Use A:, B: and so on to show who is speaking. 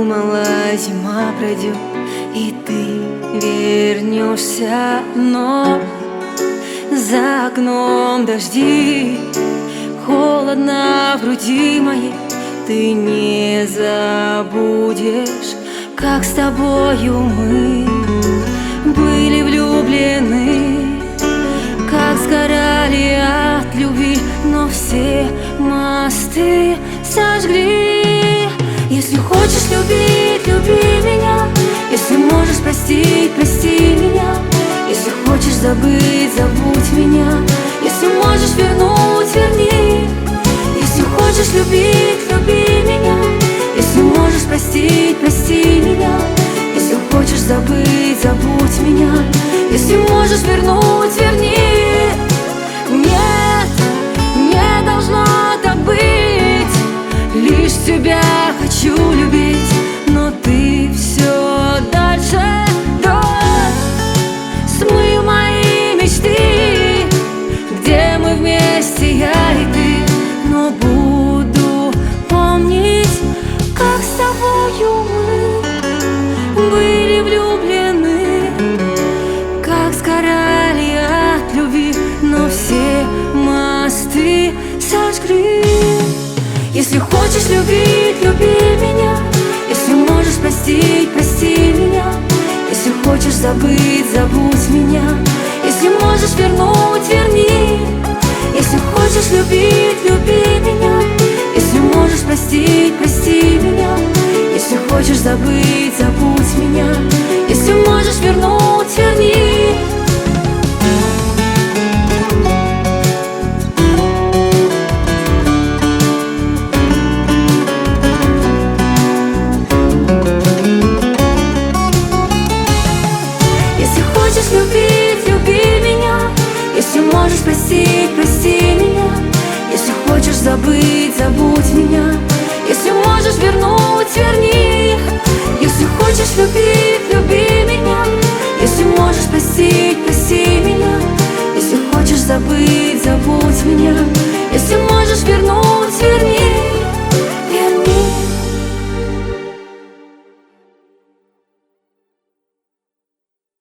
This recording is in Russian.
A: думала, зима пройдет и ты вернешься, но за окном дожди, холодно в груди моей. Ты не забудешь, как с тобою мы были влюблены, как сгорали от любви, но все мосты сожгли. Если хочешь любить, люби меня. Если можешь простить, прости меня. Если хочешь забыть, забудь меня. Если можешь вернуть, верни. Если хочешь любить, люби меня. Если можешь простить, прости меня. Если хочешь забыть, забудь меня. Если можешь вернуть, верни. Нет, не должно так быть. Лишь тебя хочу любить, но ты все дальше смыл мои мечты, где мы вместе, я и ты. Но буду помнить, как с тобою мы были влюблены, как сгорали от любви, но все мосты сожгли. Если хочешь любить, люби меня. Если можешь простить, прости меня. Если хочешь забыть, забудь меня. Если можешь вернуть, верни. Если хочешь любить, люби меня. Если можешь простить, прости меня. Если хочешь забыть, забудь меня.